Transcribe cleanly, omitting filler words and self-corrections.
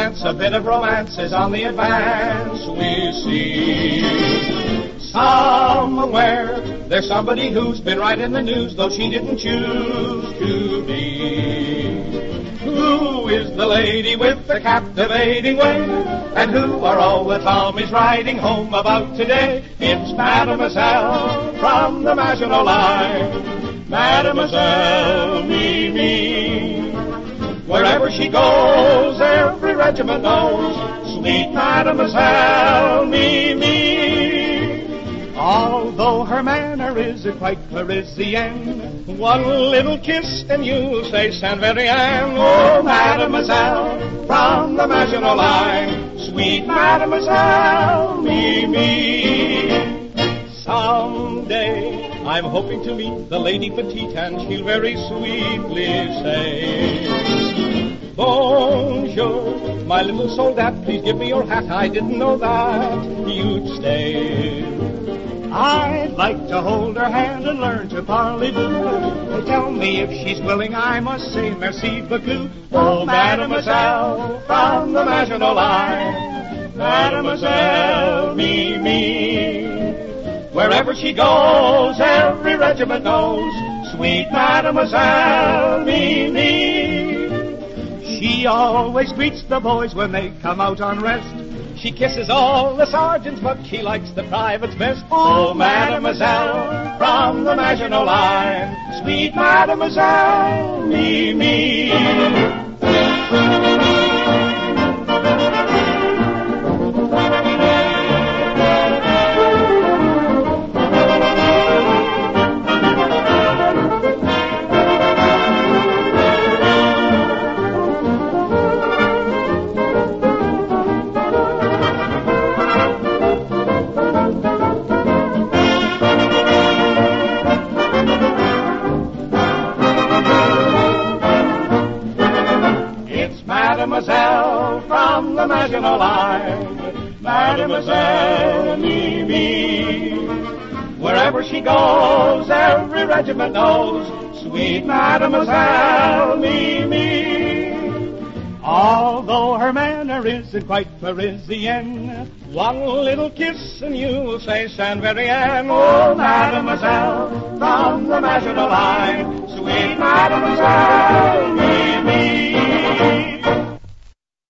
chance, a bit of romance is on the advance, we see. Somewhere, there's somebody who's been right in the news, though she didn't choose to be. Who is the lady with the captivating way? And who are all the Tommies riding home about today? It's Mademoiselle from the Maginot Line, Mademoiselle Mimi. Wherever she goes, every regiment knows sweet Mademoiselle Mimi. Although her manner isn't quite Parisienne, one little kiss and you'll say Saint Verian. Oh, Mademoiselle from the Maginot Line, sweet Mademoiselle Mimi. Someday I'm hoping to meet the Lady Petite, and she'll very sweetly say, Bonjour, my little soldat, please give me your hat. I didn't know that you'd stay. I'd like to hold her hand and learn to parlez-vous. Tell me if she's willing, I must say merci beaucoup. Oh, Mademoiselle from the Maginot Line, Mademoiselle Mimi. Wherever she goes, every regiment knows sweet Mademoiselle Mimi. She always greets the boys when they come out on rest. She kisses all the sergeants, but she likes the privates best. Oh, Mademoiselle from the Maginot Line, sweet Mademoiselle Mimi. Mademoiselle from the Maginot Line, Mademoiselle Mimi. Wherever she goes, every regiment knows sweet Mademoiselle Mimi. Although her manner isn't quite Parisienne, one little kiss and you'll say Saint Verian. Oh, Mademoiselle from the Maginot Line, sweet Mademoiselle Mimi.